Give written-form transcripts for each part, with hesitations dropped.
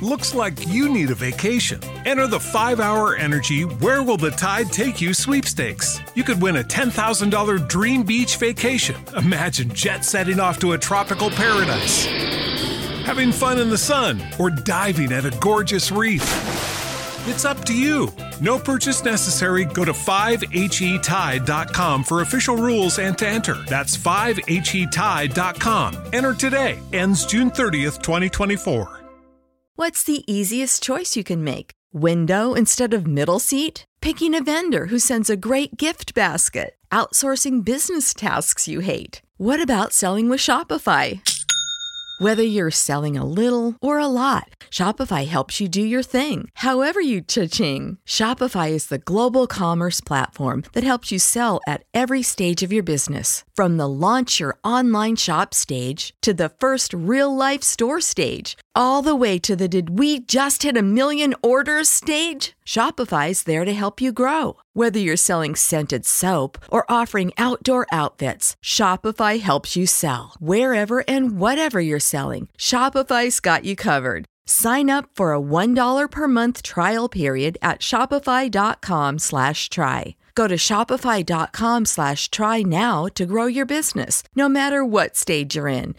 Looks like you need a vacation. Enter the 5-Hour Energy Where Will the Tide Take You sweepstakes. You could win a $10,000 dream beach vacation. Imagine jet setting off to a tropical paradise, having fun in the sun, or diving at a gorgeous reef. It's up to you. No purchase necessary. Go to 5HETide.com for official rules and to enter. That's 5HETide.com. Enter today. Ends June 30th, 2024. What's the easiest choice you can make? Window instead of middle seat? Picking a vendor who sends a great gift basket? Outsourcing business tasks you hate? What about selling with Shopify? Whether you're selling a little or a lot, Shopify helps you do your thing, however you cha-ching. Shopify is the global commerce platform that helps you sell at every stage of your business. From the launch your online shop stage to the first real-life store stage, all the way to the did we just hit 1 million orders stage. Shopify's there to help you grow. Whether you're selling scented soap or offering outdoor outfits, Shopify helps you sell. Wherever and whatever you're selling, Shopify's got you covered. Sign up for a $1 per month trial period at shopify.com/try. Go to shopify.com/try now to grow your business, no matter what stage you're in.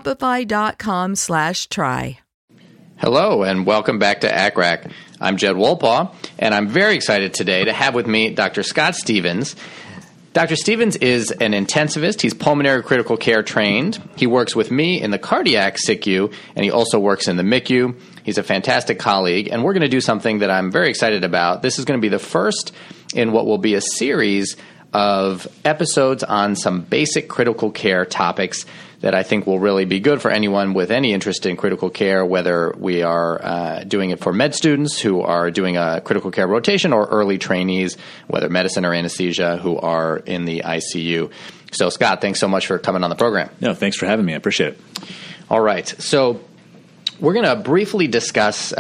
Shopify.com/try. Hello, and welcome back to ACRAC. I'm Jed Wolpaw, and I'm very excited today to have with me Dr. Scott Stevens. Dr. Stevens is an intensivist. He's pulmonary critical care trained. He works with me in the cardiac SICU, and he also works in the MICU. He's a fantastic colleague, and we're going to do something that I'm very excited about. This is going to be the first in what will be a series of episodes on some basic critical care topics that I think will really be good for anyone with any interest in critical care, whether we are doing it for med students who are doing a critical care rotation or early trainees, whether medicine or anesthesia, who are in the ICU. So, Scott, thanks so much for coming on the program. No, thanks for having me. I appreciate it. All right. So we're going to briefly discuss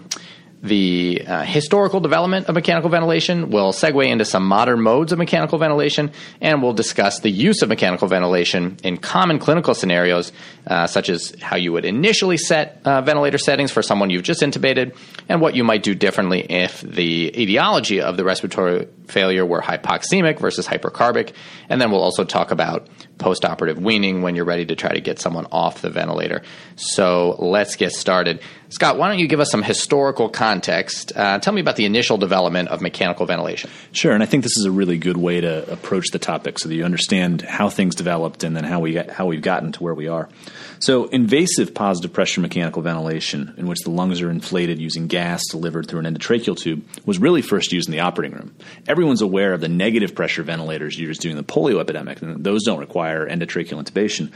the historical development of mechanical ventilation. We'll segue into some modern modes of mechanical ventilation, and we'll discuss the use of mechanical ventilation in common clinical scenarios, such as how you would initially set ventilator settings for someone you've just intubated, and what you might do differently if the etiology of the respiratory failure were hypoxemic versus hypercarbic. And then we'll also talk about postoperative weaning when you're ready to try to get someone off the ventilator. So let's get started. Scott, why don't you give us some historical context? Tell me about the initial development of mechanical ventilation. Sure, and I think this is a really good way to approach the topic so that you understand how things developed and then how we've gotten to where we are. So invasive positive pressure mechanical ventilation, in which the lungs are inflated using gas delivered through an endotracheal tube, was really first used in the operating room. Everyone's aware of the negative pressure ventilators used during the polio epidemic, and those don't require endotracheal intubation.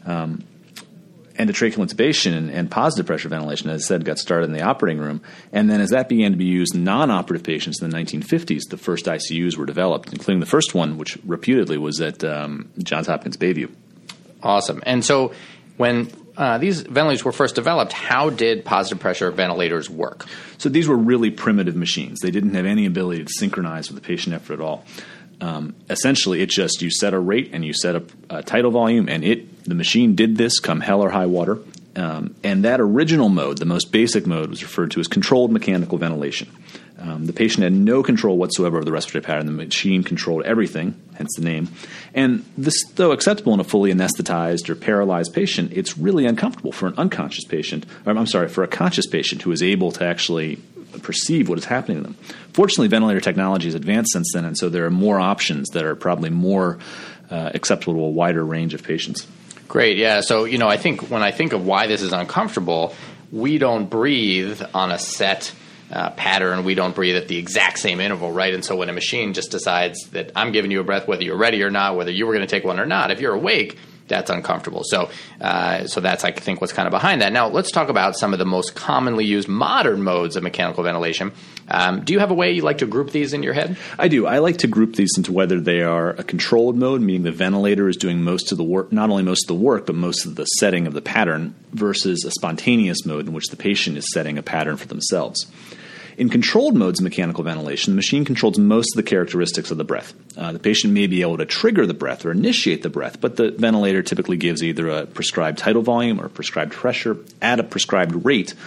Endotracheal intubation and positive pressure ventilation, as I said, got started in the operating room. And then as that began to be used in non-operative patients in the 1950s, the first ICUs were developed, including the first one, which reputedly was at Johns Hopkins Bayview. Awesome. And so when these ventilators were first developed, how did positive pressure ventilators work? So these were really primitive machines. They didn't have any ability to synchronize with the patient effort at all. Essentially, it just, you set a rate and you set a tidal volume, and the machine did this come hell or high water. And that original mode, the most basic mode, was referred to as controlled mechanical ventilation. The patient had no control whatsoever of the respiratory pattern. The machine controlled everything, hence the name. And this, though acceptable in a fully anesthetized or paralyzed patient, it's really uncomfortable for an unconscious patient, for a conscious patient who is able to actually perceive what is happening to them. Fortunately, ventilator technology has advanced since then, and so there are more options that are probably more acceptable to a wider range of patients. Great, yeah. So, I think when I think of why this is uncomfortable, we don't breathe on a set pattern. We don't breathe at the exact same interval, right? And so when a machine just decides that I'm giving you a breath whether you're ready or not, whether you were going to take one or not, if you're awake, that's uncomfortable. So that's, I think, what's kind of behind that. Now, let's talk about some of the most commonly used modern modes of mechanical ventilation. Do you have a way you like to group these in your head? I do. I like to group these into whether they are a controlled mode, meaning the ventilator is doing most of the work, not only most of the work, but most of the setting of the pattern, versus a spontaneous mode in which the patient is setting a pattern for themselves. In controlled modes of mechanical ventilation, the machine controls most of the characteristics of the breath. The patient may be able to trigger the breath or initiate the breath, but the ventilator typically gives either a prescribed tidal volume or prescribed pressure at a prescribed rate,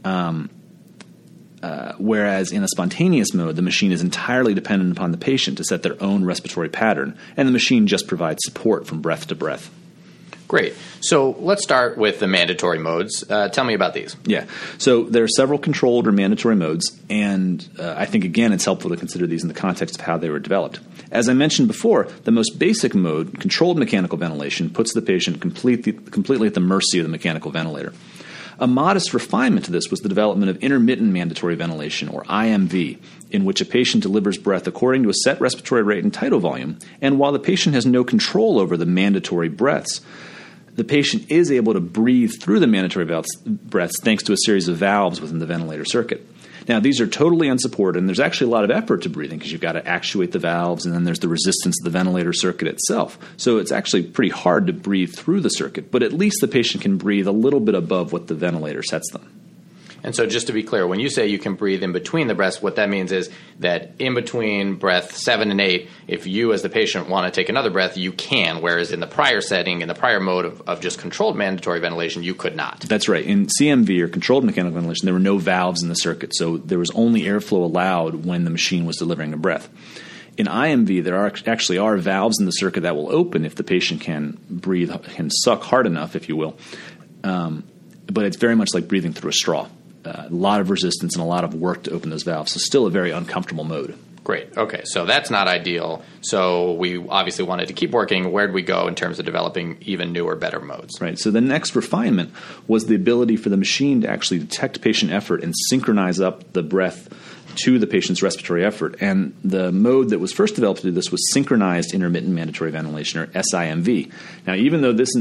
Whereas in a spontaneous mode, the machine is entirely dependent upon the patient to set their own respiratory pattern, and the machine just provides support from breath to breath. Great. So let's start with the mandatory modes. Tell me about these. Yeah. So there are several controlled or mandatory modes, and I think, again, it's helpful to consider these in the context of how they were developed. As I mentioned before, the most basic mode, controlled mechanical ventilation, puts the patient completely at the mercy of the mechanical ventilator. A modest refinement to this was the development of intermittent mandatory ventilation, or IMV, in which a patient delivers breath according to a set respiratory rate and tidal volume, and while the patient has no control over the mandatory breaths, the patient is able to breathe through the mandatory breaths thanks to a series of valves within the ventilator circuit. Now, these are totally unsupported, and there's actually a lot of effort to breathing because you've got to actuate the valves, and then there's the resistance of the ventilator circuit itself. So it's actually pretty hard to breathe through the circuit, but at least the patient can breathe a little bit above what the ventilator sets them. And so just to be clear, when you say you can breathe in between the breaths, what that means is that in between breath 7 and 8, if you as the patient want to take another breath, you can, whereas in the prior setting, in the prior mode of just controlled mandatory ventilation, you could not. That's right. In CMV, or controlled mechanical ventilation, there were no valves in the circuit, so there was only airflow allowed when the machine was delivering a breath. In IMV, there actually are valves in the circuit that will open if the patient can breathe, can suck hard enough, if you will. But it's very much like breathing through a straw. A lot of resistance and a lot of work to open those valves. So still a very uncomfortable mode. Great. Okay, so that's not ideal. So we obviously wanted to keep working. Where did we go in terms of developing even newer, better modes? Right. So the next refinement was the ability for the machine to actually detect patient effort and synchronize up the breath to the patient's respiratory effort. And the mode that was first developed to do this was synchronized intermittent mandatory ventilation, or SIMV. Now, even though this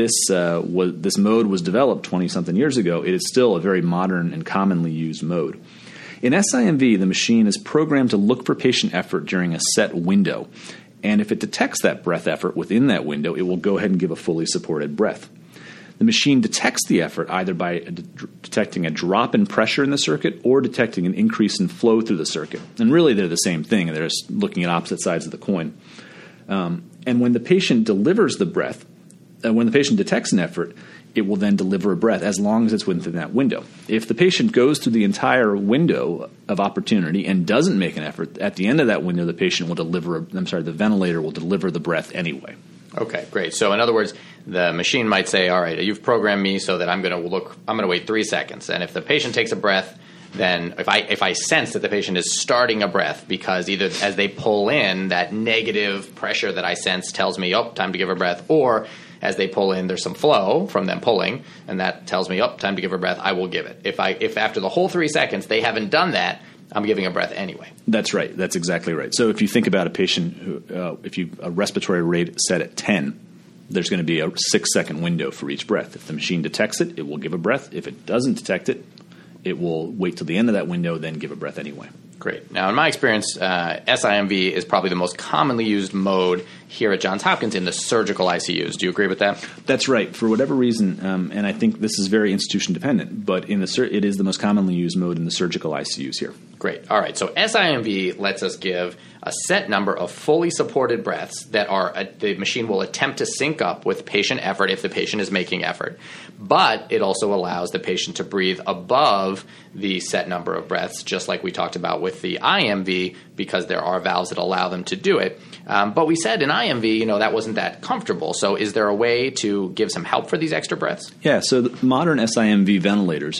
mode was developed 20-something years ago, it is still a very modern and commonly used mode. In SIMV, the machine is programmed to look for patient effort during a set window. And if it detects that breath effort within that window, it will go ahead and give a fully supported breath. The machine detects the effort either by detecting a drop in pressure in the circuit or detecting an increase in flow through the circuit. And really, they're the same thing. They're just looking at opposite sides of the coin. And when the patient delivers the breath, when the patient detects an effort, it will then deliver a breath as long as it's within that window. If the patient goes through the entire window of opportunity and doesn't make an effort, at the end of that window, the ventilator will deliver the breath anyway. Okay, great. So in other words, the machine might say, all right, you've programmed me so that I'm going to wait 3 seconds. And if the patient takes a breath, then if I sense that the patient is starting a breath, because either as they pull in, that negative pressure that I sense tells me, oh, time to give a breath, or as they pull in, there's some flow from them pulling, and that tells me, oh, time to give a breath, I will give it. If after the whole 3 seconds they haven't done that, I'm giving a breath anyway. That's right. That's exactly right. So if you think about a patient who, a respiratory rate set at 10, there's going to be a 6-second window for each breath. If the machine detects it, it will give a breath. If it doesn't detect it, it will wait till the end of that window, then give a breath anyway. Great. Now, in my experience, SIMV is probably the most commonly used mode here at Johns Hopkins in the surgical ICUs. Do you agree with that? That's right. For whatever reason, and I think this is very institution dependent, but it is the most commonly used mode in the surgical ICUs here. Great. All right. So SIMV lets us give a set number of fully supported breaths that the machine will attempt to sync up with patient effort if the patient is making effort. But it also allows the patient to breathe above the set number of breaths, just like we talked about with the IMV, because there are valves that allow them to do it. But we said in IMV, that wasn't that comfortable. So is there a way to give some help for these extra breaths? Yeah. So the modern SIMV ventilators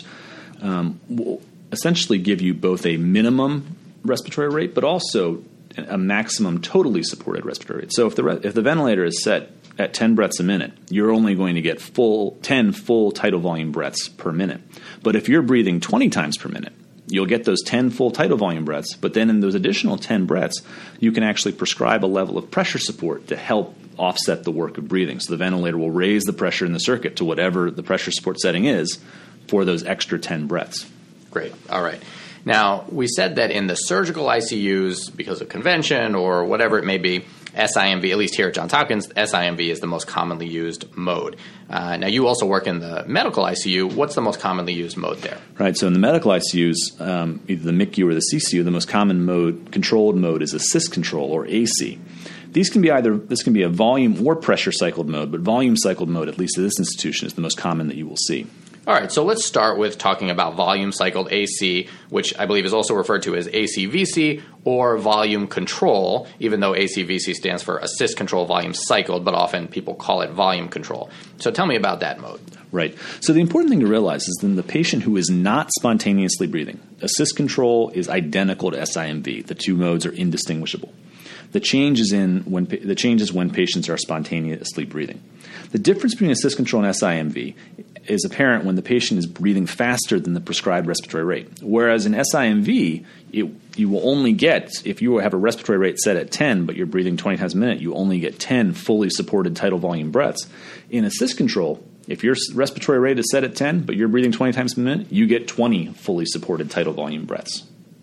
will essentially give you both a minimum respiratory rate, but also a maximum totally supported respiratory rate. So if the ventilator is set at 10 breaths a minute, you're only going to get 10 full tidal volume breaths per minute. But if you're breathing 20 times per minute, you'll get those 10 full tidal volume breaths, but then in those additional 10 breaths, you can actually prescribe a level of pressure support to help offset the work of breathing. So the ventilator will raise the pressure in the circuit to whatever the pressure support setting is for those extra 10 breaths. Great. All right. Now, we said that in the surgical ICUs, because of convention or whatever it may be, SIMV, at least here at Johns Hopkins, SIMV is the most commonly used mode. Now, you also work in the medical ICU. What's the most commonly used mode there? Right. So in the medical ICUs, either the MICU or the CCU, the most common controlled mode is assist control, or AC. This can be a volume or pressure cycled mode, but volume cycled mode, at least at this institution, is the most common that you will see. All right, so let's start with talking about volume cycled AC, which I believe is also referred to as ACVC or volume control, even though ACVC stands for assist control volume cycled, but often people call it volume control. So tell me about that mode. Right. So the important thing to realize is that the patient who is not spontaneously breathing, assist control is identical to SIMV. The two modes are indistinguishable. The change is when patients are spontaneously breathing. The difference between assist control and SIMV is apparent when the patient is breathing faster than the prescribed respiratory rate. Whereas in SIMV, you will only get, if you have a respiratory rate set at 10, but you're breathing 20 times a minute, you only get 10 fully supported tidal volume breaths. In assist control, if your respiratory rate is set at 10, but you're breathing 20 times a minute, you get 20 fully supported tidal volume breaths.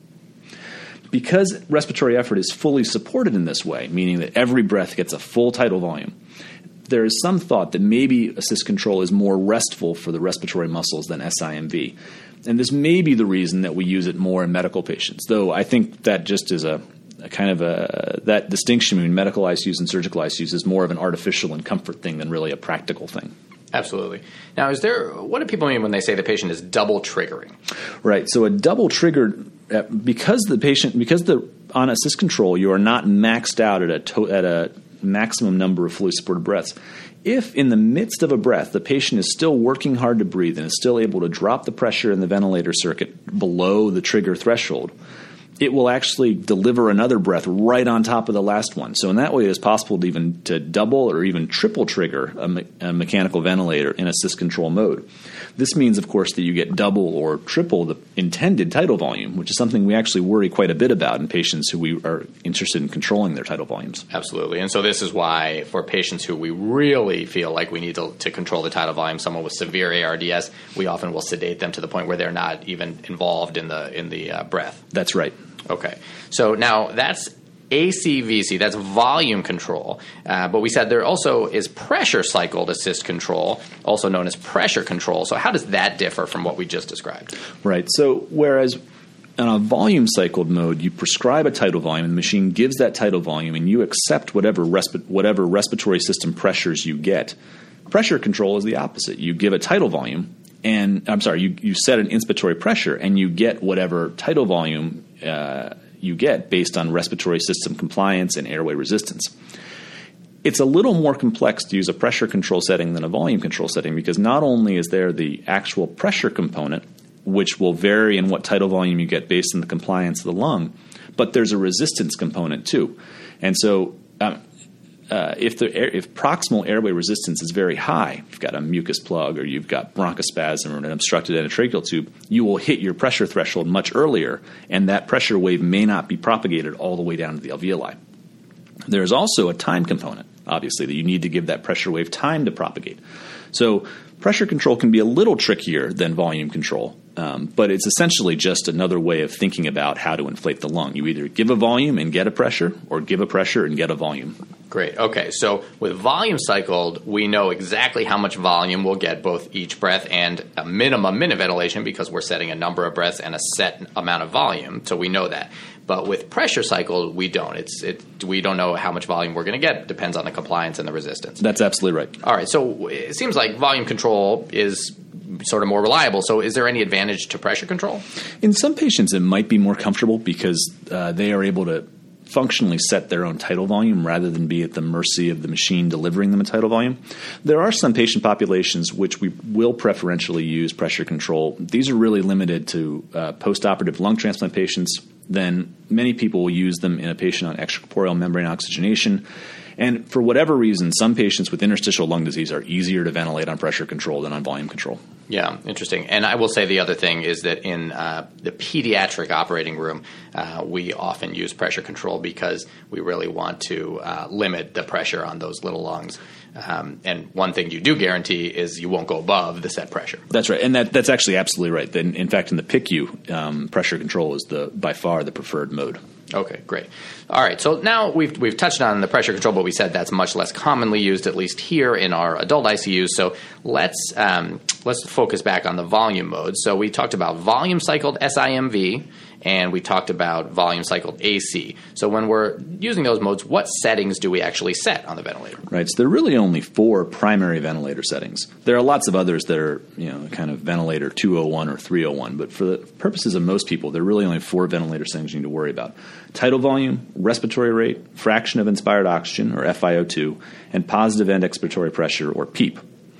Because respiratory effort is fully supported in this way, meaning that every breath gets a full tidal volume, there is some thought that maybe assist control is more restful for the respiratory muscles than SIMV. And this may be the reason that we use it more in medical patients, though I think that just is a kind of that distinction between medical ICUs and surgical ICUs is more of an artificial and comfort thing than really a practical thing. Absolutely. Now, what do people mean when they say the patient is double triggering? Right. So a double triggered, because on assist control you are not maxed out at a maximum number of fully supported breaths. If in the midst of a breath the patient is still working hard to breathe and is still able to drop the pressure in the ventilator circuit below the trigger threshold, it will actually deliver another breath right on top of the last one. So in that way, it is possible to double or even triple trigger a mechanical ventilator in assist control mode. This means, of course, that you get double or triple the intended tidal volume, which is something we actually worry quite a bit about in patients who we are interested in controlling their tidal volumes. Absolutely. And so this is why for patients who we really feel like we need to control the tidal volume, someone with severe ARDS, we often will sedate them to the point where they're not even involved in the breath. That's right. Okay. So now that's ACVC, that's volume control. But we said there also is pressure cycled assist control, also known as pressure control. So how does that differ from what we just described? Right. So whereas in a volume cycled mode, you prescribe a tidal volume, and the machine gives that tidal volume, and you accept whatever respiratory system pressures you get. Pressure control is the opposite. You give a tidal volume, you set an inspiratory pressure, and you get whatever tidal volume you get based on respiratory system compliance and airway resistance. It's a little more complex to use a pressure control setting than a volume control setting, because not only is there the actual pressure component, which will vary in what tidal volume you get based on the compliance of the lung, but there's a resistance component too. And so if proximal airway resistance is very high, you've got a mucus plug or you've got bronchospasm or an obstructed endotracheal tube, you will hit your pressure threshold much earlier, and that pressure wave may not be propagated all the way down to the alveoli. There is also a time component, obviously, that you need to give that pressure wave time to propagate. So pressure control can be a little trickier than volume control, but it's essentially just another way of thinking about how to inflate the lung. You either give a volume and get a pressure, or give a pressure and get a volume. Great. Okay, so with volume cycled, we know exactly how much volume we'll get both each breath and a minimum minute ventilation, because we're setting a number of breaths and a set amount of volume, so we know that. But with pressure cycled, we don't. We don't know how much volume we're going to get. It depends on the compliance and the resistance. That's absolutely right. All right, so it seems like volume control is sort of more reliable. So is there any advantage to pressure control? In some patients, it might be more comfortable because they are able to functionally set their own tidal volume rather than be at the mercy of the machine delivering them a tidal volume. There are some patient populations which we will preferentially use pressure control. These are really limited to post-operative lung transplant patients. Then many people will use them in a patient on extracorporeal membrane oxygenation. And for whatever reason, some patients with interstitial lung disease are easier to ventilate on pressure control than on volume control. Yeah, interesting. And I will say the other thing is that in the pediatric operating room, we often use pressure control because we really want to limit the pressure on those little lungs. And one thing you do guarantee is you won't go above the set pressure. That's right. And that's actually absolutely right. In fact, in the PICU, pressure control is by far the preferred mode. Okay, great. All right, so now we've touched on the pressure control, but we said that's much less commonly used, at least here in our adult ICUs. So let's focus back on the volume mode. So we talked about volume cycled SIMV and we talked about volume cycled AC. So when we're using those modes, what settings do we actually set on the ventilator? Right. So there are really only 4 primary ventilator settings. There are lots of others that are, kind of ventilator 201 or 301, but for the purposes of most people, there are really only 4 ventilator settings you need to worry about. Tidal volume, respiratory rate, fraction of inspired oxygen, or FiO2, and positive end expiratory pressure, or PEEP.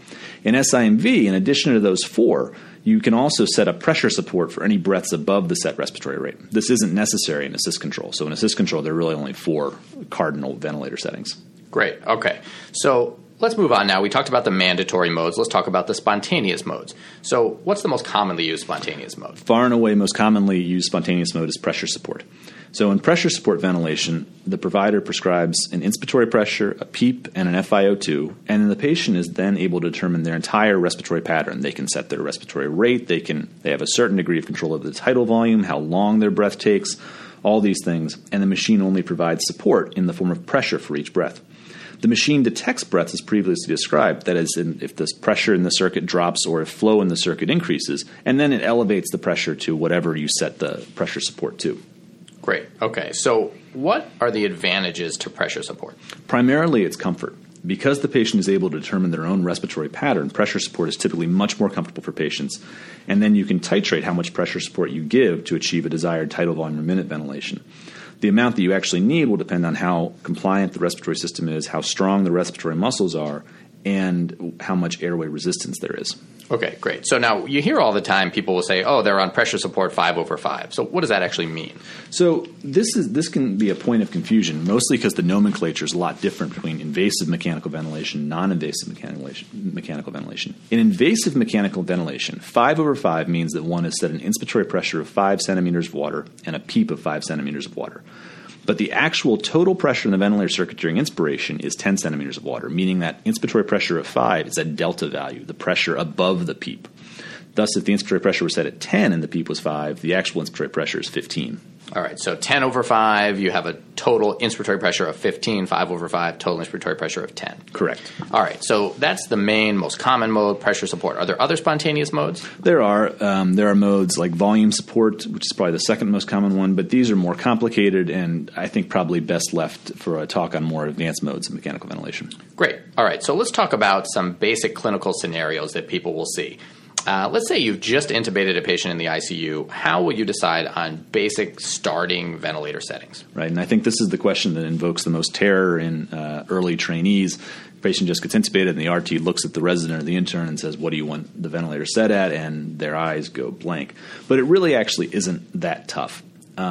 In SIMV, in addition to those 4, you can also set up pressure support for any breaths above the set respiratory rate. This isn't necessary in assist control. So in assist control, there are really only 4 cardinal ventilator settings. Great. Okay. So let's move on now. We talked about the mandatory modes. Let's talk about the spontaneous modes. So what's the most commonly used spontaneous mode? Far and away most commonly used spontaneous mode is pressure support. So in pressure support ventilation, the provider prescribes an inspiratory pressure, a PEEP, and an FiO2, and then the patient is then able to determine their entire respiratory pattern. They can set their respiratory rate, they have a certain degree of control over the tidal volume, how long their breath takes, all these things, and the machine only provides support in the form of pressure for each breath. The machine detects breaths as previously described, that is, if the pressure in the circuit drops or if flow in the circuit increases, and then it elevates the pressure to whatever you set the pressure support to. Great. Okay. So what are the advantages to pressure support? Primarily, it's comfort. Because the patient is able to determine their own respiratory pattern, pressure support is typically much more comfortable for patients. And then you can titrate how much pressure support you give to achieve a desired tidal volume per minute ventilation. The amount that you actually need will depend on how compliant the respiratory system is, how strong the respiratory muscles are, and how much airway resistance there is. Okay, great. So now you hear all the time people will say, they're on pressure support 5/5. So what does that actually mean? So this can be a point of confusion, mostly because the nomenclature is a lot different between invasive mechanical ventilation and non-invasive mechanical ventilation. In invasive mechanical ventilation, 5/5 means that one has set an inspiratory pressure of 5 centimeters of water and a PEEP of 5 centimeters of water. But the actual total pressure in the ventilator circuit during inspiration is 10 centimeters of water, meaning that inspiratory pressure of 5 is a delta value, the pressure above the PEEP. Thus, if the inspiratory pressure was set at 10 and the PEEP was 5, the actual inspiratory pressure is 15. All right, so 10/5, you have a total inspiratory pressure of 15, 5/5, total inspiratory pressure of 10. Correct. All right, so that's the main, most common mode, pressure support. Are there other spontaneous modes? There are modes like volume support, which is probably the second most common one, but these are more complicated and I think probably best left for a talk on more advanced modes of mechanical ventilation. Great. All right, so let's talk about some basic clinical scenarios that people will see. Let's say you've just intubated a patient in the ICU. How will you decide on basic starting ventilator settings? Right, and I think this is the question that invokes the most terror in early trainees. The patient just gets intubated and the RT looks at the resident or the intern and says, what do you want the ventilator set at? And their eyes go blank. But it really actually isn't that tough.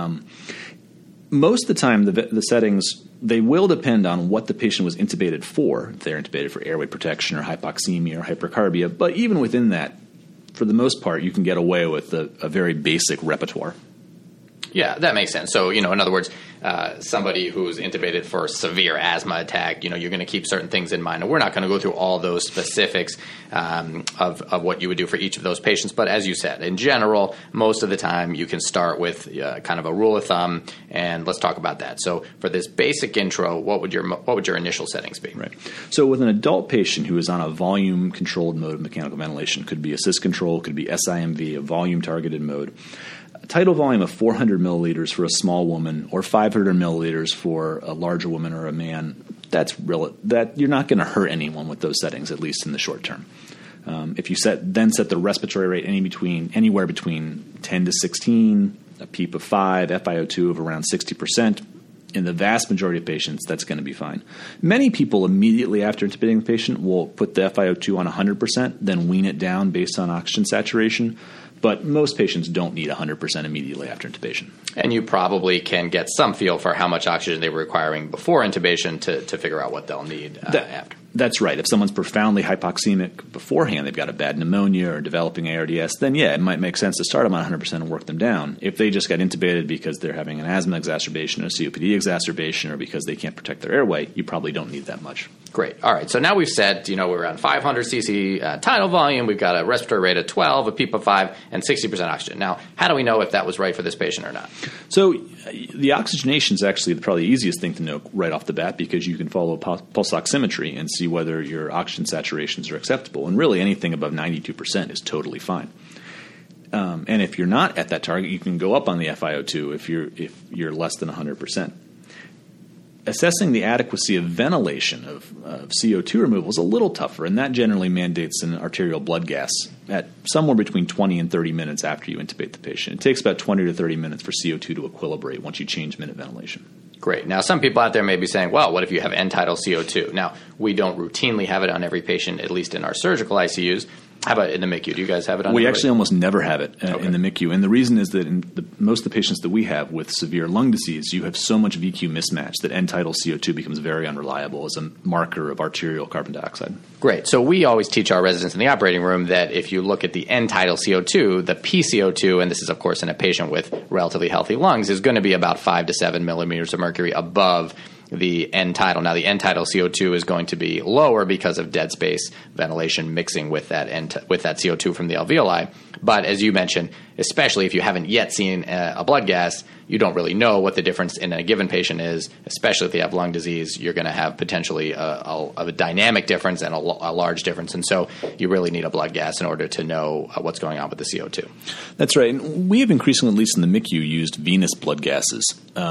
Most of the time, the settings, they will depend on what the patient was intubated for. If they're intubated for airway protection or hypoxemia or hypercarbia. But even within that, for the most part, you can get away with a very basic repertoire. Yeah, that makes sense. So, in other words, somebody who's intubated for severe asthma attack, you're going to keep certain things in mind. And we're not going to go through all those specifics of what you would do for each of those patients. But as you said, in general, most of the time you can start with kind of a rule of thumb, and let's talk about that. So for this basic intro, what would your initial settings be? Right. So with an adult patient who is on a volume-controlled mode of mechanical ventilation, could be assist control, could be SIMV, a volume-targeted mode, tidal volume of 400 milliliters for a small woman or 500 milliliters for a larger woman or a man, that you're not going to hurt anyone with those settings, at least in the short term. If you set the respiratory rate anywhere between 10 to 16, a PEEP of 5, FiO2 of around 60%, in the vast majority of patients, that's going to be fine. Many people immediately after intubating the patient will put the FiO2 on 100%, then wean it down based on oxygen saturation. But most patients don't need 100% immediately after intubation. And you probably can get some feel for how much oxygen they were requiring before intubation to figure out what they'll need after. That's right. If someone's profoundly hypoxemic beforehand, they've got a bad pneumonia or developing ARDS, then yeah, it might make sense to start them on 100% and work them down. If they just got intubated because they're having an asthma exacerbation or COPD exacerbation or because they can't protect their airway, you probably don't need that much. Great. All right. So now we've said, we're on 500 cc tidal volume. We've got a respiratory rate of 12, a PEEP of 5, and 60% oxygen. Now, how do we know if that was right for this patient or not? So the oxygenation is actually probably the easiest thing to know right off the bat because you can follow pulse oximetry and see whether your oxygen saturations are acceptable. And really anything above 92% is totally fine. And if you're not at that target, you can go up on the FiO2 if you're less than 100%. Assessing the adequacy of ventilation of CO2 removal is a little tougher, and that generally mandates an arterial blood gas at somewhere between 20 and 30 minutes after you intubate the patient. It takes about 20 to 30 minutes for CO2 to equilibrate once you change minute ventilation. Great. Now, some people out there may be saying, well, what if you have end-tidal CO2? Now, we don't routinely have it on every patient, at least in our surgical ICUs. How about in the MICU? Do you guys have it on? We actually almost never have it in the MICU. And the reason is that in most of the patients that we have with severe lung disease, you have so much VQ mismatch that end-tidal CO2 becomes very unreliable as a marker of arterial carbon dioxide. Great. So we always teach our residents in the operating room that if you look at the end-tidal CO2, the PCO2, and this is, of course, in a patient with relatively healthy lungs, is going to be about 5 to 7 millimeters of mercury above the end-tidal. Now, the end-tidal CO2 is going to be lower because of dead space ventilation mixing with that CO2 from the alveoli. But as you mentioned, especially if you haven't yet seen a blood gas, you don't really know what the difference in a given patient is, especially if they have lung disease. You're going to have potentially a dynamic difference and a large difference. And so you really need a blood gas in order to know what's going on with the CO2. That's right. And we have increasingly, at least in the MICU, used venous blood gases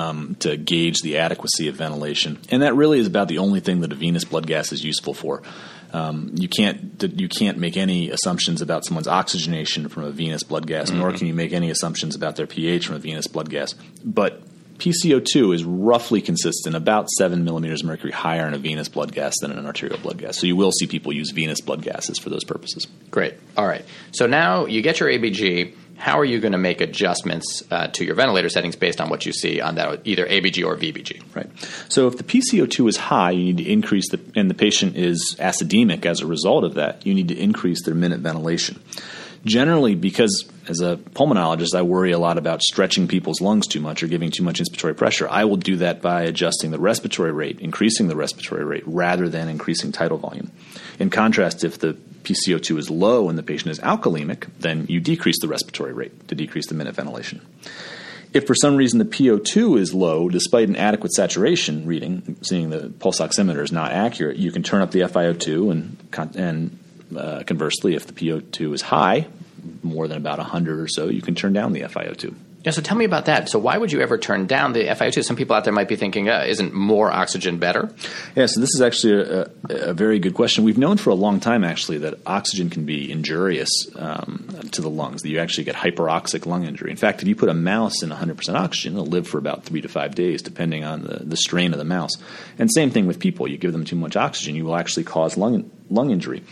to gauge the adequacy of ventilation. And that really is about the only thing that a venous blood gas is useful for. You can't make any assumptions about someone's oxygenation from a venous blood gas, nor can you make any assumptions about their pH from a venous blood gas. But PCO2 is roughly consistent, about 7 millimeters of mercury higher in a venous blood gas than in an arterial blood gas. So you will see people use venous blood gases for those purposes. Great. All right. So now you get your ABG. How are you going to make adjustments to your ventilator settings based on what you see on that, either ABG or VBG? Right. So if the PCO2 is high, you need to increase and the patient is acidemic as a result of that, you need to increase their minute ventilation. Generally, because as a pulmonologist, I worry a lot about stretching people's lungs too much or giving too much inspiratory pressure. I will do that by adjusting the respiratory rate, increasing the respiratory rate, rather than increasing tidal volume. In contrast, if the PCO2 is low and the patient is alkalemic, then you decrease the respiratory rate to decrease the minute ventilation. If for some reason the PO2 is low, despite an adequate saturation reading, seeing the pulse oximeter is not accurate, you can turn up the FiO2, and conversely, if the PO2 is high, more than about 100 or so, you can turn down the FiO2. Yeah, so tell me about that. So why would you ever turn down the FiO2? Some people out there might be thinking, isn't more oxygen better? Yeah, so this is actually a very good question. We've known for a long time, actually, that oxygen can be injurious to the lungs, that you actually get hyperoxic lung injury. In fact, if you put a mouse in 100% oxygen, it'll live for about 3 to 5 days, depending on the strain of the mouse. And same thing with people. You give them too much oxygen, you will actually cause lung injury.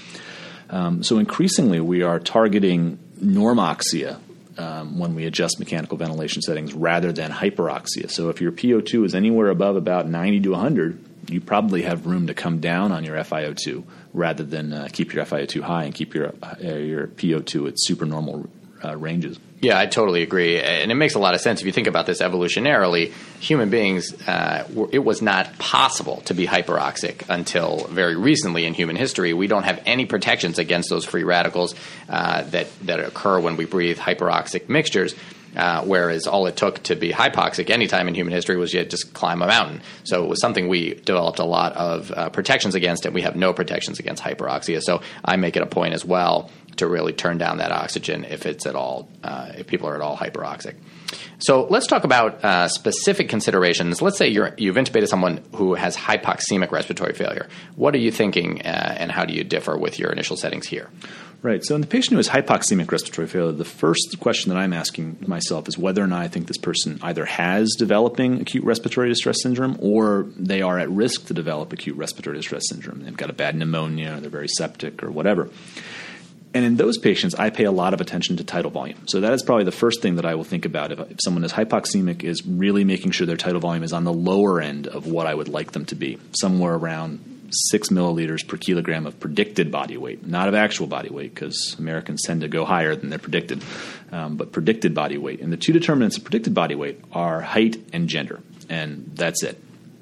So increasingly, we are targeting normoxia when we adjust mechanical ventilation settings rather than hyperoxia. So if your PO2 is anywhere above about 90 to 100, you probably have room to come down on your FiO2 rather than keep your FiO2 high and keep your PO2 at supernormal ranges. Yeah, I totally agree. And it makes a lot of sense. If you think about this evolutionarily, human beings, it was not possible to be hyperoxic until very recently in human history. We don't have any protections against those free radicals that occur when we breathe hyperoxic mixtures. Whereas all it took to be hypoxic any time in human history was you just climb a mountain. So it was something we developed a lot of protections against, and we have no protections against hyperoxia. So I make it a point as well to really turn down that oxygen if it's at all, if people are at all hyperoxic. So let's talk about specific considerations. Let's say you've intubated someone who has hypoxemic respiratory failure. What are you thinking, and how do you differ with your initial settings here? Right. So in the patient who has hypoxemic respiratory failure, the first question that I'm asking myself is whether or not I think this person either has developing acute respiratory distress syndrome or they are at risk to develop acute respiratory distress syndrome. They've got a bad pneumonia, or they're very septic, or whatever. And in those patients, I pay a lot of attention to tidal volume. So that is probably the first thing that I will think about if someone is hypoxemic, is really making sure their tidal volume is on the lower end of what I would like them to be, somewhere around 6 milliliters per kilogram of predicted body weight, not of actual body weight, because Americans tend to go higher than they're predicted, but predicted body weight. And the two determinants of predicted body weight are height and gender, and that's it.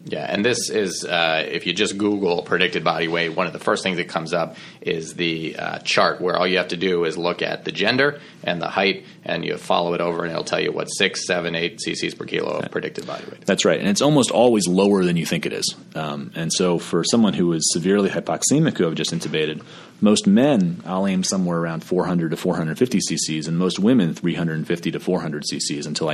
Yeah, and this is, if you just Google predicted body weight, one of the first things that comes up is the chart where all you have to do is look at the gender and the height, and you follow it over, and it'll tell you what 6, 7, 8 cc's per kilo of predicted body weight. That's right, and it's almost always lower than you think it is. And so for someone who is severely hypoxemic who I've just intubated, most men, I'll aim somewhere around 400 to 450 cc's, and most women 350 to 400 cc's until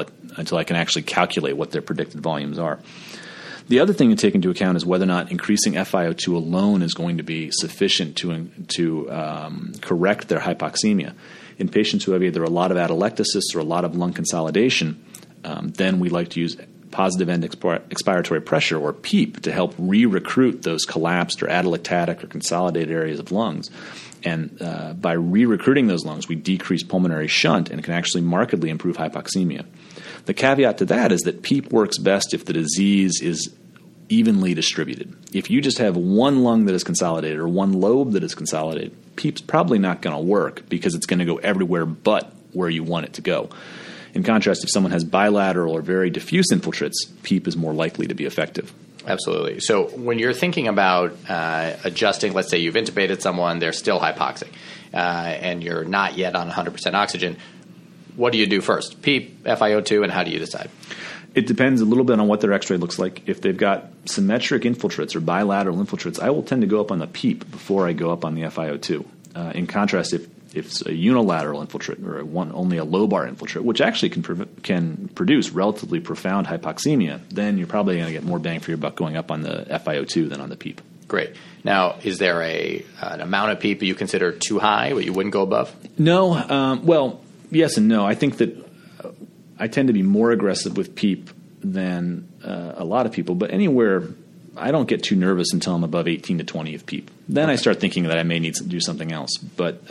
I can actually calculate what their predicted volumes are. The other thing to take into account is whether or not increasing FiO2 alone is going to be sufficient to correct their hypoxemia. In patients who have either a lot of atelectasis or a lot of lung consolidation, then we like to use positive end expiratory pressure, or PEEP, to help re-recruit those collapsed or atelectatic or consolidated areas of lungs. And by re-recruiting those lungs, we decrease pulmonary shunt and can actually markedly improve hypoxemia. The caveat to that is that PEEP works best if the disease is evenly distributed. If you just have one lung that is consolidated or one lobe that is consolidated, PEEP's probably not going to work because it's going to go everywhere but where you want it to go. In contrast, if someone has bilateral or very diffuse infiltrates, PEEP is more likely to be effective. Absolutely. So when you're thinking about adjusting, let's say you've intubated someone, they're still hypoxic, and you're not yet on 100% oxygen, what do you do first? PEEP, FiO2, and how do you decide? It depends a little bit on what their x-ray looks like. If they've got symmetric infiltrates or bilateral infiltrates, I will tend to go up on the PEEP before I go up on the FiO2. In contrast, if it's a unilateral infiltrate or only a lobar infiltrate, which actually can produce relatively profound hypoxemia, then you're probably going to get more bang for your buck going up on the FiO2 than on the PEEP. Great. Now, is there an amount of PEEP you consider too high, what you wouldn't go above? No. Well, yes and no. I think that I tend to be more aggressive with PEEP than a lot of people, but anywhere I don't get too nervous until I'm above 18 to 20 of PEEP. Then I start thinking that I may need to do something else. But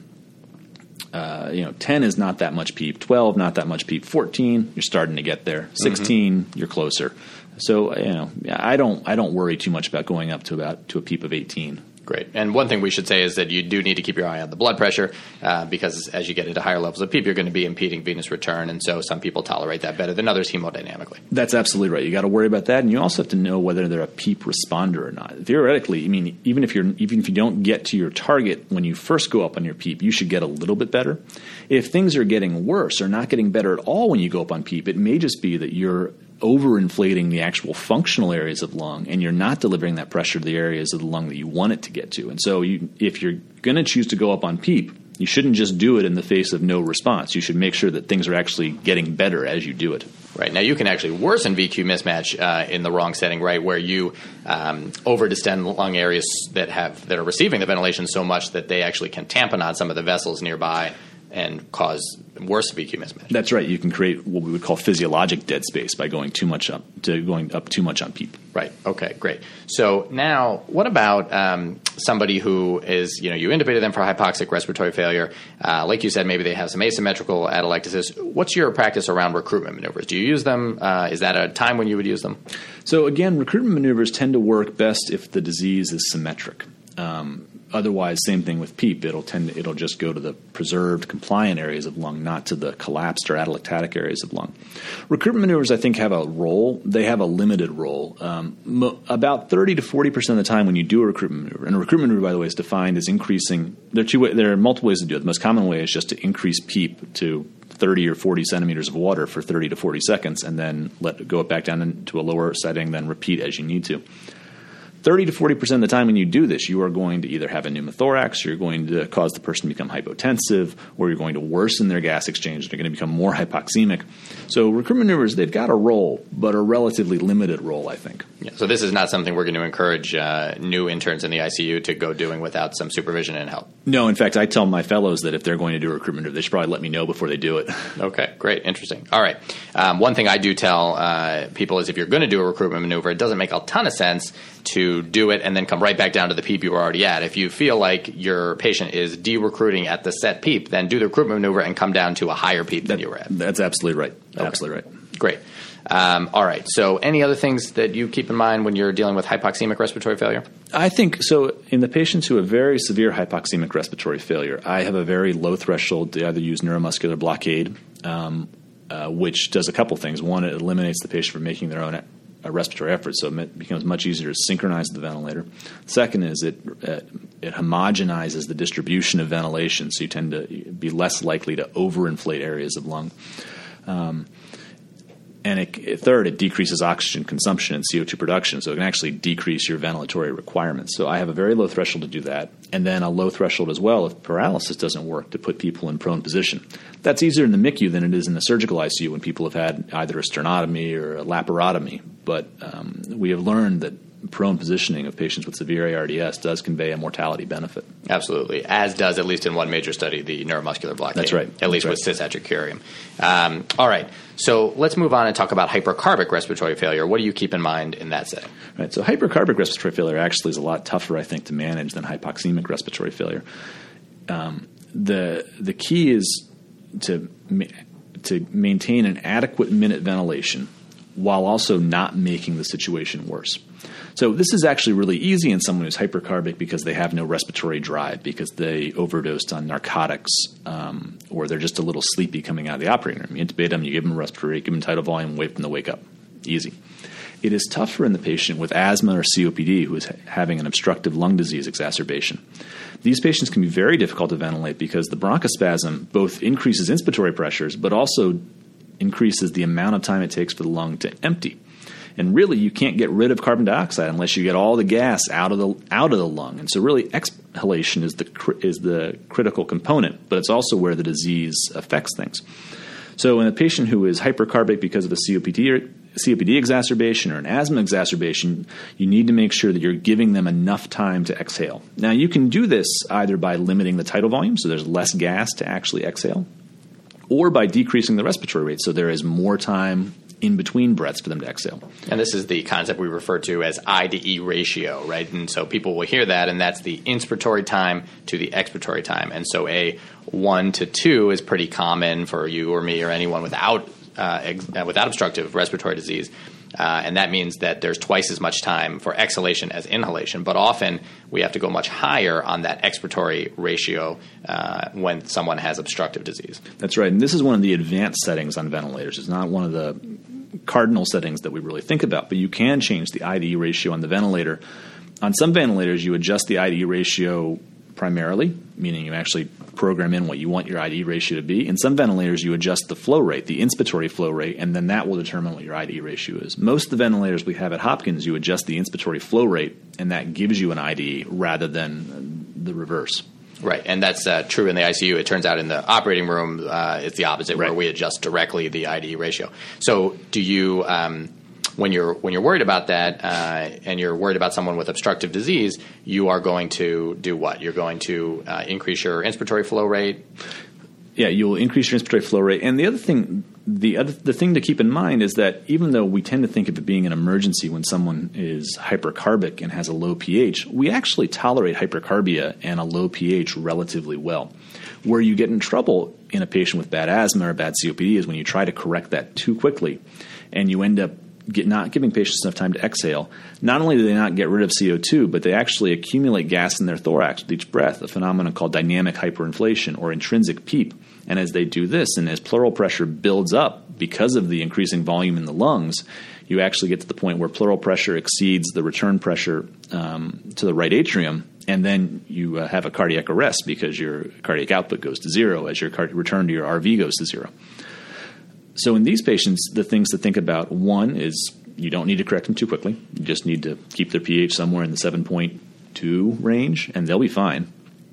10 is not that much PEEP. 12, not that much PEEP. 14, you're starting to get there. 16, you're closer. So I don't worry too much about going up to a PEEP of 18. Great. And one thing we should say is that you do need to keep your eye on the blood pressure because as you get into higher levels of PEEP, you're going to be impeding venous return. And so some people tolerate that better than others hemodynamically. That's absolutely right. You got to worry about that. And you also have to know whether they're a PEEP responder or not. Theoretically, I mean, even if you don't get to your target when you first go up on your PEEP, you should get a little bit better. If things are getting worse or not getting better at all when you go up on PEEP, it may just be that you're overinflating the actual functional areas of lung, and you're not delivering that pressure to the areas of the lung that you want it to get to. And so if you're going to choose to go up on PEEP, you shouldn't just do it in the face of no response. You should make sure that things are actually getting better as you do it. Right. Now, you can actually worsen VQ mismatch in the wrong setting, right, where you overdistend lung areas that are receiving the ventilation so much that they actually can tamponade some of the vessels nearby and cause worse VQ mismatch. That's right. You can create what we would call physiologic dead space by going up too much on PEEP. Right. Okay, great. So now what about somebody who is, you intubated them for hypoxic respiratory failure. Like you said, maybe they have some asymmetrical atelectasis. What's your practice around recruitment maneuvers? Do you use them? Is that a time when you would use them? So again, recruitment maneuvers tend to work best if the disease is symmetric. Otherwise, same thing with PEEP. It'll just go to the preserved, compliant areas of lung, not to the collapsed or atelectatic areas of lung. Recruitment maneuvers, I think, have a role. They have a limited role. About 30 to 40% of the time when you do a recruitment maneuver, and a recruitment maneuver, by the way, is defined as increasing. There are multiple ways to do it. The most common way is just to increase PEEP to 30 or 40 centimeters of water for 30 to 40 seconds, and then go back down into a lower setting, then repeat as you need to. 30 to 40% of the time when you do this, you are going to either have a pneumothorax, you're going to cause the person to become hypotensive, or you're going to worsen their gas exchange. They're going to become more hypoxemic. So recruitment maneuvers, they've got a role, but a relatively limited role, I think. Yeah, so this is not something we're going to encourage new interns in the ICU to go doing without some supervision and help. No, in fact, I tell my fellows that if they're going to do a recruitment maneuver, they should probably let me know before they do it. Okay, great, interesting. All right. One thing I do tell people is if you're going to do a recruitment maneuver, it doesn't make a ton of sense to do it and then come right back down to the PEEP you were already at. If you feel like your patient is de-recruiting at the set PEEP, then do the recruitment maneuver and come down to a higher PEEP than you were at. That's absolutely right. Okay. Absolutely right. Great. All right. So any other things that you keep in mind when you're dealing with hypoxemic respiratory failure? I think so. In the patients who have very severe hypoxemic respiratory failure, I have a very low threshold to either use neuromuscular blockade, which does a couple things. One, it eliminates the patient from making their own respiratory effort, so it becomes much easier to synchronize the ventilator. Second is it homogenizes the distribution of ventilation, so you tend to be less likely to overinflate areas of lung. And third, it decreases oxygen consumption and CO2 production, so it can actually decrease your ventilatory requirements. So I have a very low threshold to do that, and then a low threshold as well if paralysis doesn't work, to put people in prone position. That's easier in the MICU than it is in the surgical ICU when people have had either a sternotomy or a laparotomy. But we have learned that prone positioning of patients with severe ARDS does convey a mortality benefit. Absolutely, as does, at least in one major study, the neuromuscular blockade. That's right. At least with cisatracurium. All right, so let's move on and talk about hypercarbic respiratory failure. What do you keep in mind in that setting? Right, so hypercarbic respiratory failure actually is a lot tougher, I think, to manage than hypoxemic respiratory failure. The key is to maintain an adequate minute ventilation while also not making the situation worse. So this is actually really easy in someone who's hypercarbic because they have no respiratory drive, because they overdosed on narcotics, or they're just a little sleepy coming out of the operating room. You intubate them, you give them a respiratory, give them tidal volume, wait for them to wake up. Easy. It is tougher in the patient with asthma or COPD who is having an obstructive lung disease exacerbation. These patients can be very difficult to ventilate because the bronchospasm both increases inspiratory pressures but also increases the amount of time it takes for the lung to empty. And really, you can't get rid of carbon dioxide unless you get all the gas out of the lung. And so really, exhalation is the critical component, but it's also where the disease affects things. So in a patient who is hypercarbic because of a COPD exacerbation or an asthma exacerbation, you need to make sure that you're giving them enough time to exhale. Now, you can do this either by limiting the tidal volume, so there's less gas to actually exhale, or by decreasing the respiratory rate, so there is more time in between breaths for them to exhale. And this is the concept we refer to as I to E ratio, right? And so people will hear that, and that's the inspiratory time to the expiratory time. And so a 1 to 2 is pretty common for you or me or anyone without obstructive respiratory disease. And that means that there's twice as much time for exhalation as inhalation. But often we have to go much higher on that expiratory ratio when someone has obstructive disease. That's right. And this is one of the advanced settings on ventilators. It's not one of the cardinal settings that we really think about. But you can change the I to E ratio on the ventilator. On some ventilators, you adjust the I to E ratio primarily, meaning you actually program in what you want your I to E ratio to be. In some ventilators, you adjust the flow rate, the inspiratory flow rate, and then that will determine what your I to E ratio is. Most of the ventilators we have at Hopkins, you adjust the inspiratory flow rate, and that gives you an I to E rather than the reverse. Right, and that's true in the ICU. It turns out in the operating room, it's the opposite, right, where we adjust directly the I to E ratio. So do you... When you're worried about that and you're worried about someone with obstructive disease, you are going to do what? You're going to increase your inspiratory flow rate? Yeah, you'll increase your inspiratory flow rate. And the other thing, the thing to keep in mind is that even though we tend to think of it being an emergency when someone is hypercarbic and has a low pH, we actually tolerate hypercarbia and a low pH relatively well. Where you get in trouble in a patient with bad asthma or bad COPD is when you try to correct that too quickly and you end up not giving patients enough time to exhale. Not only do they not get rid of CO2, but they actually accumulate gas in their thorax with each breath, a phenomenon called dynamic hyperinflation or intrinsic PEEP. And as they do this, and as pleural pressure builds up because of the increasing volume in the lungs, you actually get to the point where pleural pressure exceeds the return pressure to the right atrium, and then you have a cardiac arrest because your cardiac output goes to zero as your return to your RV goes to zero. So in these patients, the things to think about, one is you don't need to correct them too quickly. You just need to keep their pH somewhere in the 7.2 range, and they'll be fine.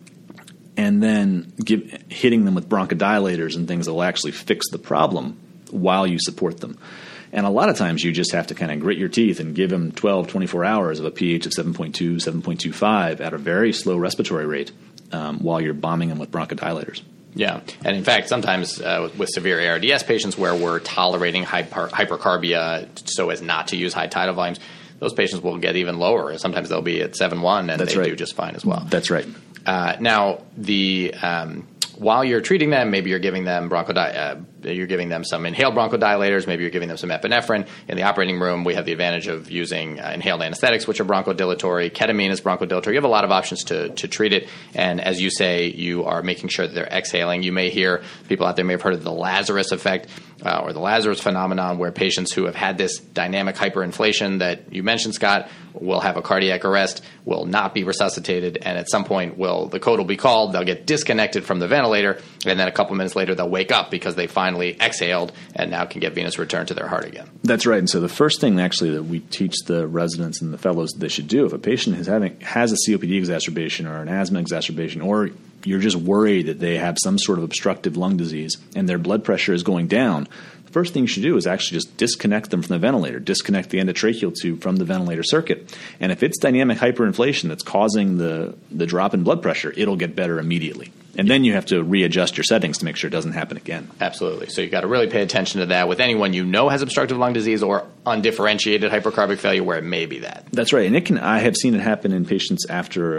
And then hitting them with bronchodilators and things that will actually fix the problem while you support them. And a lot of times you just have to kind of grit your teeth and give them 12, 24 hours of a pH of 7.2, 7.25 at a very slow respiratory rate while you're bombing them with bronchodilators. Yeah, and in fact, sometimes with severe ARDS patients where we're tolerating hypercarbia so as not to use high tidal volumes, those patients will get even lower. Sometimes they'll be at 7.1 and they do just fine as well. That's right. Now, while you're treating them, maybe you're giving them you're giving them some inhaled bronchodilators, maybe you're giving them some epinephrine. In the operating room, we have the advantage of using inhaled anesthetics, which are bronchodilatory. Ketamine is bronchodilatory. You have a lot of options to treat it. And as you say, you are making sure that they're exhaling. You may hear, people out there may have heard of the Lazarus effect or the Lazarus phenomenon, where patients who have had this dynamic hyperinflation that you mentioned, Scott, will have a cardiac arrest, will not be resuscitated, and at some point the code will be called, they'll get disconnected from the ventilator, and then a couple minutes later they'll wake up because they finally exhaled and now can get venous return to their heart again. That's right. And so the first thing actually that we teach the residents and the fellows they should do, if a patient has a COPD exacerbation or an asthma exacerbation, or you're just worried that they have some sort of obstructive lung disease and their blood pressure is going down, the first thing you should do is actually just disconnect them from the ventilator, disconnect the endotracheal tube from the ventilator circuit. And if it's dynamic hyperinflation that's causing the drop in blood pressure, it'll get better immediately. And then you have to readjust your settings to make sure it doesn't happen again. Absolutely. So you've got to really pay attention to that with anyone you know has obstructive lung disease or undifferentiated hypercarbic failure where it may be that. That's right. And I have seen it happen in patients after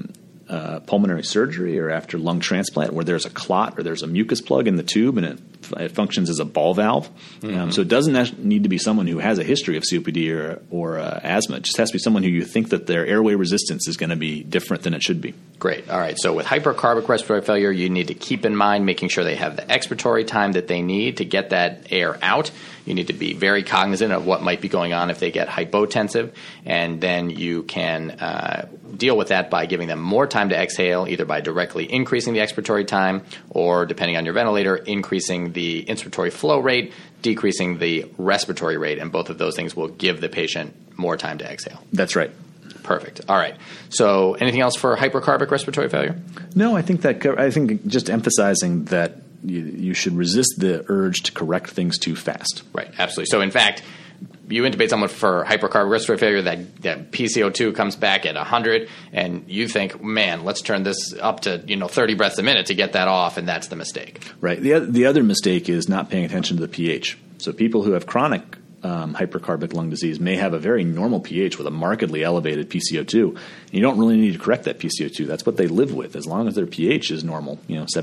pulmonary surgery or after lung transplant, where there's a clot or there's a mucus plug in the tube and it functions as a ball valve. Mm-hmm. So it doesn't need to be someone who has a history of COPD or asthma. It just has to be someone who you think that their airway resistance is going to be different than it should be. Great. All right. So with hypercarbic respiratory failure, you need to keep in mind making sure they have the expiratory time that they need to get that air out. You need to be very cognizant of what might be going on if they get hypotensive, and then you can deal with that by giving them more time to exhale, either by directly increasing the expiratory time or, depending on your ventilator, increasing the inspiratory flow rate, decreasing the respiratory rate, and both of those things will give the patient more time to exhale. That's right. Perfect. All right. So anything else for hypercarbic respiratory failure? No, I think just emphasizing that you should resist the urge to correct things too fast. Right. Absolutely. So in fact, you intubate someone for hypercarbic respiratory failure, that PCO2 comes back at 100, and you think, man, let's turn this up to 30 breaths a minute to get that off, and that's the mistake. Right. The other mistake is not paying attention to the pH. So people who have chronic hypercarbic lung disease may have a very normal pH with a markedly elevated PCO2. And you don't really need to correct that PCO2. That's what they live with. As long as their pH is normal,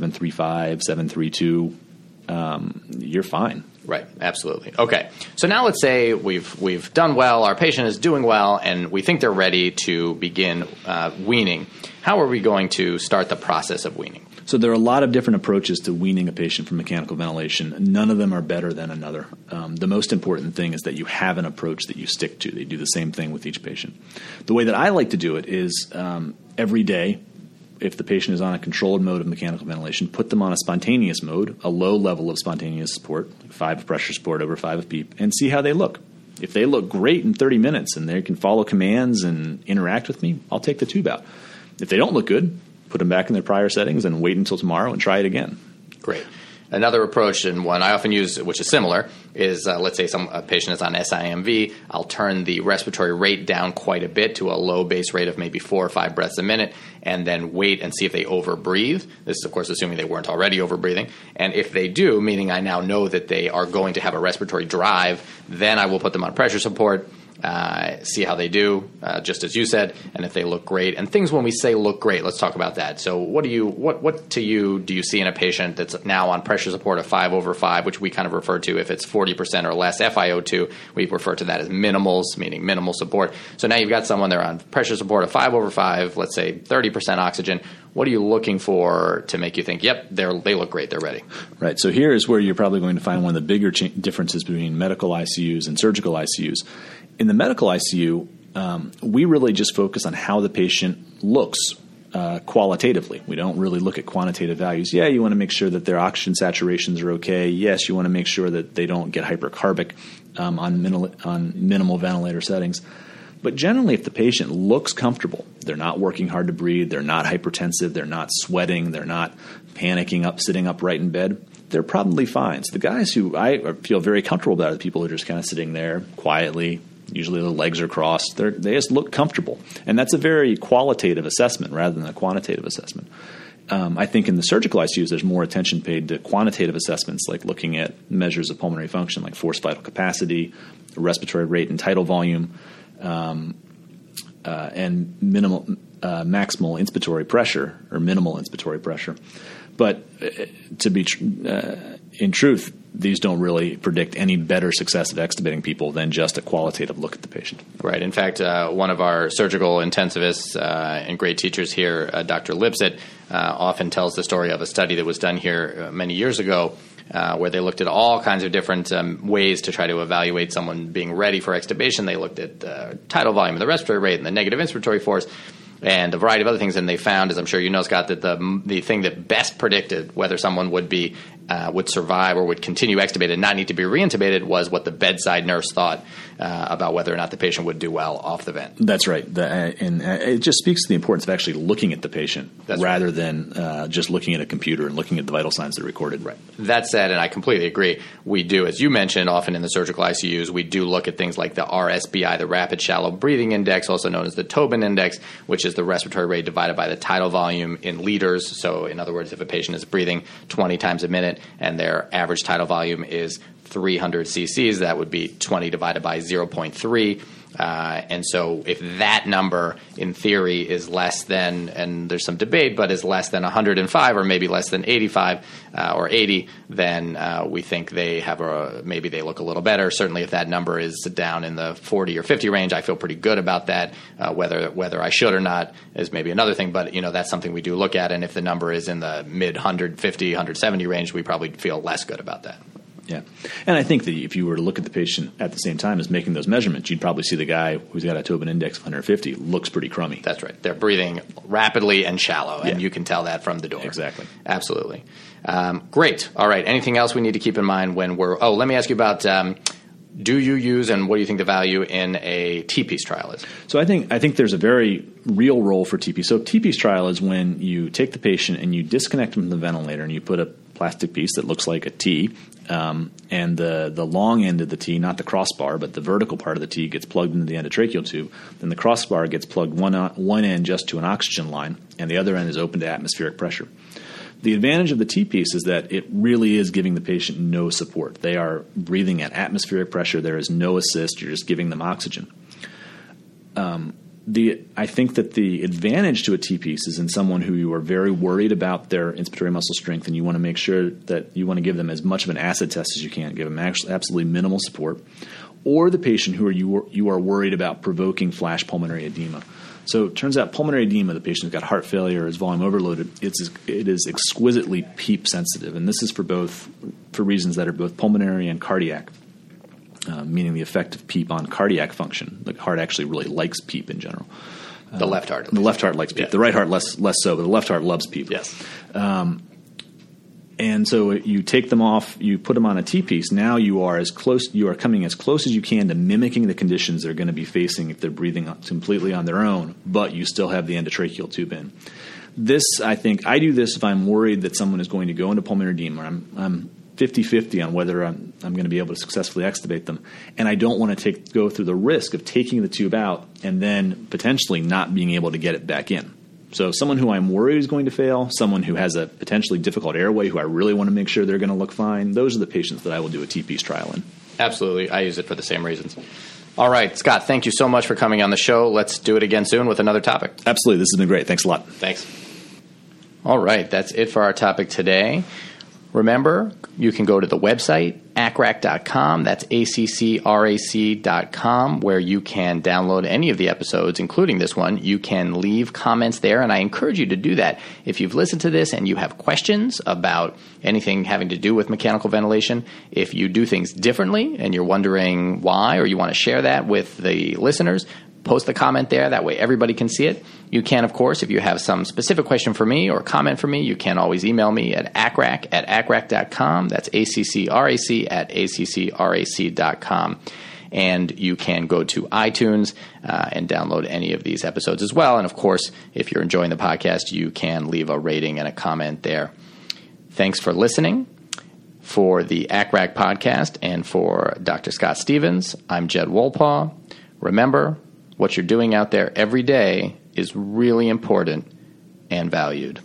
735, 732, you're fine. Right, absolutely. Okay, so now let's say we've done well, our patient is doing well, and we think they're ready to begin weaning. How are we going to start the process of weaning? So there are a lot of different approaches to weaning a patient from mechanical ventilation. None of them are better than another. The most important thing is that you have an approach that you stick to. They do the same thing with each patient. The way that I like to do it is every day, if the patient is on a controlled mode of mechanical ventilation, put them on a spontaneous mode, a low level of spontaneous support, 5 of pressure support over 5 of PEEP, and see how they look. If they look great in 30 minutes and they can follow commands and interact with me, I'll take the tube out. If they don't look good, put them back in their prior settings and wait until tomorrow and try it again. Great. Another approach, and one I often use, which is similar, is let's say a patient is on SIMV. I'll turn the respiratory rate down quite a bit to a low base rate of maybe 4 or 5 breaths a minute, and then wait and see if they overbreathe. This is, of course, assuming they weren't already overbreathing. And if they do, meaning I now know that they are going to have a respiratory drive, then I will put them on pressure support, see how they do, just as you said, and if they look great. And things when we say look great, let's talk about that. So what to you do you see in a patient that's now on pressure support of 5 over 5, which we kind of refer to, if it's 40% or less FiO2, we refer to that as minimals, meaning minimal support. So now you've got someone, they're on pressure support of 5 over 5, let's say 30% oxygen. What are you looking for to make you think, yep, they look great, they're ready? Right. So here is where you're probably going to find one of the bigger differences between medical ICUs and surgical ICUs. In the medical ICU, we really just focus on how the patient looks qualitatively. We don't really look at quantitative values. Yeah, you want to make sure that their oxygen saturations are okay. Yes, you want to make sure that they don't get hypercarbic on minimal ventilator settings. But generally, if the patient looks comfortable, they're not working hard to breathe, they're not hypertensive, they're not sweating, they're not panicking up, sitting upright in bed, they're probably fine. So the guys who I feel very comfortable about are the people who are just kind of sitting there quietly. Usually their legs are crossed. They just look comfortable. And that's a very qualitative assessment rather than a quantitative assessment. I think in the surgical ICUs, there's more attention paid to quantitative assessments, like looking at measures of pulmonary function, like forced vital capacity, respiratory rate and tidal volume, and maximal inspiratory pressure or minimal inspiratory pressure. But in truth, these don't really predict any better success of extubating people than just a qualitative look at the patient. Right. In fact, one of our surgical intensivists and great teachers here, Dr. Lipset, often tells the story of a study that was done here many years ago where they looked at all kinds of different ways to try to evaluate someone being ready for extubation. They looked at tidal volume and the respiratory rate and the negative inspiratory force and a variety of other things. And they found, as I'm sure you know, Scott, that the thing that best predicted whether someone would survive or would continue extubated and not need to be reintubated was what the bedside nurse thought about whether or not the patient would do well off the vent. That's right. And it just speaks to the importance of actually looking at the patient rather than just looking at a computer and looking at the vital signs that are recorded. Right. That said, and I completely agree, we do, as you mentioned, often in the surgical ICUs, we do look at things like the RSBI, the Rapid Shallow Breathing Index, also known as the Tobin Index, which is the respiratory rate divided by the tidal volume in liters. So in other words, if a patient is breathing 20 times a minute and their average tidal volume is 300 cc's, that would be 20 divided by 0.3. And so if that number, in theory, is less than, and there's some debate, but is less than 105 or maybe less than 85 or 80, then we think they have maybe they look a little better. Certainly if that number is down in the 40 or 50 range, I feel pretty good about that. Whether I should or not is maybe another thing, but that's something we do look at. And if the number is in the mid 150, 170 range, we probably feel less good about that. Yeah. And I think that if you were to look at the patient at the same time as making those measurements, you'd probably see the guy who's got a Tobin index of 150 looks pretty crummy. That's right. They're breathing rapidly and shallow, and you can tell that from the door. Exactly. Absolutely. Great. All right. Anything else we need to keep in mind when let me ask you about do you use and what do you think the value in a T-piece trial is? So I think there's a very real role for T-piece. So T-piece trial is when you take the patient and you disconnect them from the ventilator and you put a plastic piece that looks like a T, and the long end of the T, not the crossbar, but the vertical part of the T gets plugged into the endotracheal tube. Then the crossbar gets plugged one end just to an oxygen line, and the other end is open to atmospheric pressure. The advantage of the T-piece is that it really is giving the patient no support. They are breathing at atmospheric pressure. There is no assist. You're just giving them oxygen. I think that the advantage to a T-piece is in someone who you are very worried about their inspiratory muscle strength, and you want to make sure that you want to give them as much of an acid test as you can, give them absolutely minimal support, or the patient who you are worried about provoking flash pulmonary edema. So it turns out pulmonary edema, the patient's got heart failure, is volume overloaded, it is exquisitely PEEP sensitive, and this is for reasons that are both pulmonary and cardiac. Meaning the effect of PEEP on cardiac function. The heart actually really likes PEEP in general. The left heart. The left heart likes PEEP. Yeah. The right heart less so, but the left heart loves PEEP. Yes. And so you take them off, you put them on a T-piece. Now you are coming as close as you can to mimicking the conditions they're going to be facing if they're breathing completely on their own, but you still have the endotracheal tube in. I think I do this if I'm worried that someone is going to go into pulmonary edema. I'm 50-50 on whether I'm going to be able to successfully extubate them. And I don't want to go through the risk of taking the tube out and then potentially not being able to get it back in. So someone who I'm worried is going to fail, someone who has a potentially difficult airway who I really want to make sure they're going to look fine, those are the patients that I will do a T-piece trial in. Absolutely. I use it for the same reasons. All right, Scott, thank you so much for coming on the show. Let's do it again soon with another topic. Absolutely. This has been great. Thanks a lot. Thanks. All right, that's it for our topic today. Remember, you can go to the website, accrac.com. That's ACCRAC.com, where you can download any of the episodes, including this one. You can leave comments there, and I encourage you to do that. If you've listened to this and you have questions about anything having to do with mechanical ventilation, if you do things differently and you're wondering why, or you want to share that with the listeners, post the comment there. That way everybody can see it. You can, of course, if you have some specific question for me or comment for me, you can always email me at accrac@accrac.com. That's ACCRAC@ACCRAC.com. And you can go to iTunes and download any of these episodes as well. And, of course, if you're enjoying the podcast, you can leave a rating and a comment there. Thanks for listening. For the ACRAC podcast and for Dr. Scott Stevens, I'm Jed Wolpaw. Remember, what you're doing out there every day is really important and valued.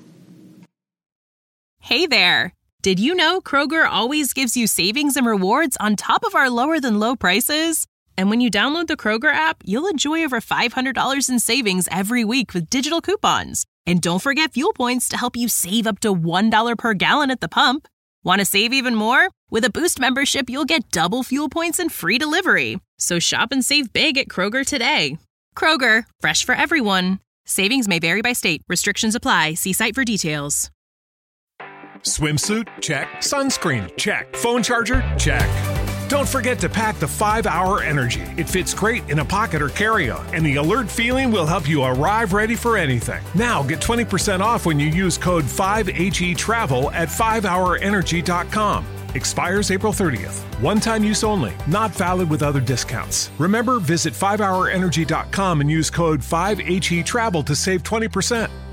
Hey there. Did you know Kroger always gives you savings and rewards on top of our lower than low prices? And when you download the Kroger app, you'll enjoy over $500 in savings every week with digital coupons. And don't forget fuel points to help you save up to $1 per gallon at the pump. Want to save even more? With a Boost membership, you'll get double fuel points and free delivery. So shop and save big at Kroger today. Kroger, fresh for everyone. Savings may vary by state. Restrictions apply. See site for details. Swimsuit? Check. Sunscreen? Check. Phone charger? Check. Don't forget to pack the 5-Hour Energy. It fits great in a pocket or carry-on, and the alert feeling will help you arrive ready for anything. Now get 20% off when you use code 5HETRAVEL at 5hourenergy.com. Expires April 30th. One-time use only. Not valid with other discounts. Remember, visit 5hourenergy.com and use code 5HETRAVEL to save 20%.